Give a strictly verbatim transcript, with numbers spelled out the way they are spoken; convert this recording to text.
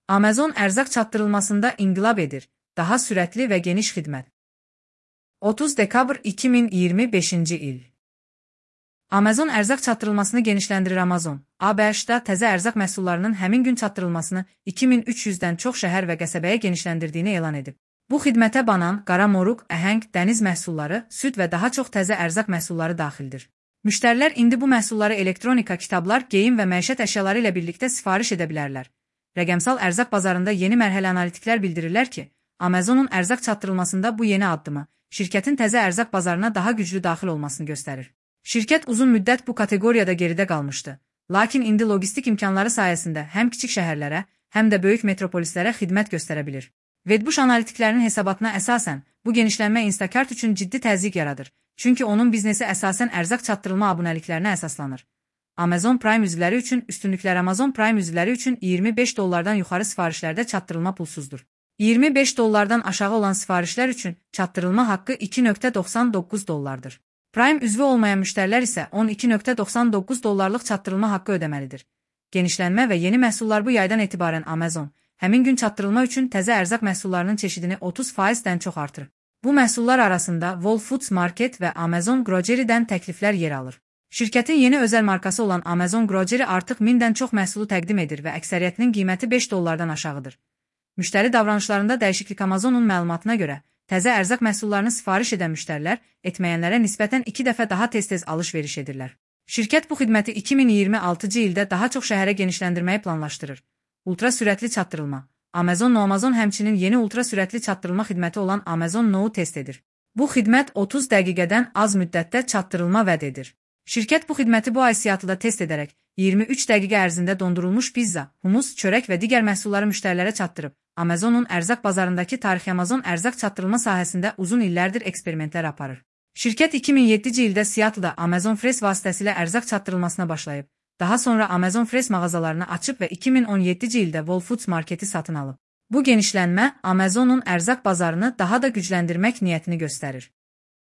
Amazon ərzaq çatdırılmasında inqilab edir. Daha sürətli və geniş xidmət. otuz dekabr iki min iyirmi beşinci il. Amazon ərzaq çatdırılmasını genişləndirir. Amazon, A B Ş-da təzə ərzaq məhsullarının həmin gün çatdırılmasını iki min üç yüzdən çox şəhər və qəsəbəyə genişləndirdiyini elan edib. Bu xidmətə banan, qara moruq, əhəng, dəniz məhsulları, süd və daha çox təzə ərzaq məhsulları daxildir. Müştərilər indi bu məhsulları elektronika, kitablar, geyim və məişət əşyaları ilə birlikdə sifariş edə bilərlər. Rəqəmsal ərzaq bazarında yeni mərhələ analitiklər bildirirlər ki, Amazonun ərzaq çatdırılmasında bu yeni addımı, şirkətin təzə ərzaq bazarına daha güclü daxil olmasını göstərir. Şirkət uzun müddət bu kateqoriyada geridə qalmışdı. Lakin indi logistik imkanları sayəsində həm kiçik şəhərlərə, həm də böyük metropolislərə xidmət göstərə bilir. Wedbush analitiklərinin hesabatına əsasən, bu genişlənmə Instacart üçün ciddi təzyiq yaradır. Çünki onun biznesi əsasən ərzaq çatdırılma abunəliklərinə əsaslanır. Amazon Prime üzvləri üçün üstünlüklər. Amazon Prime üzvləri üçün iyirmi beş dollardan yuxarı sifarişlərdə çatdırılma pulsuzdur. iyirmi beş dollardan aşağı olan sifarişlər üçün çatdırılma haqqı iki nöqtə doxsan doqquz dollardır. Prime üzvü olmayan müştərilər isə on iki nöqtə doxsan doqquz dollarlıq çatdırılma haqqı ödəməlidir. Genişlənmə və yeni məhsullar. Bu yaydan etibarən Amazon həmin gün çatdırılma üçün təzə ərzaq məhsullarının çeşidini otuz faizdən çox artırır. Bu məhsullar arasında Whole Foods Market və Amazon Grocery'dən təkliflər yer alır. Şirkətin yeni özəl markası olan Amazon Grocery artıq mindən çox məhsulu təqdim edir və əksəriyyətinin qiyməti beş dollardan aşağıdır. Müştəri davranışlarında dəyişiklik. Amazonun məlumatına görə, təzə ərzaq məhsullarını sifariş edən müştərilər etməyənlərə nisbətən iki dəfə daha tez-tez alış-veriş edirlər. Şirkət bu xidməti iki min iyirmi altıncı ildə daha çox şəhərə genişləndirməyi planlaşdırır. Ultra sürətli çatdırılma. Amazon Now. Amazon həmçinin yeni ultra sürətli çatdırılma xidməti olan Amazon Now-u test edir. Bu xidmət otuz dəqiqədən az müddətdə çatdırılma vəd edir. Şirkət bu xidməti bu ay Seattle'da test edərək iyirmi üç dəqiqə ərzində dondurulmuş pizza, humus, çörək və digər məhsulları müştərilərə çatdırıb. Amazonun ərzaq bazarındakı tarixi. Amazon ərzaq çatdırılma sahəsində uzun illərdir eksperimentlər aparır. Şirkət iki min yeddinci ildə Seattle'da Amazon Fresh vasitəsilə ərzaq çatdırılmasına başlayıb. Daha sonra Amazon Fresh mağazalarını açıb və iki min on yeddinci ildə Whole Foods Marketi satın alıb. Bu genişlənmə Amazonun ərzaq bazarını daha da gücləndirmək niyyətini göstərir.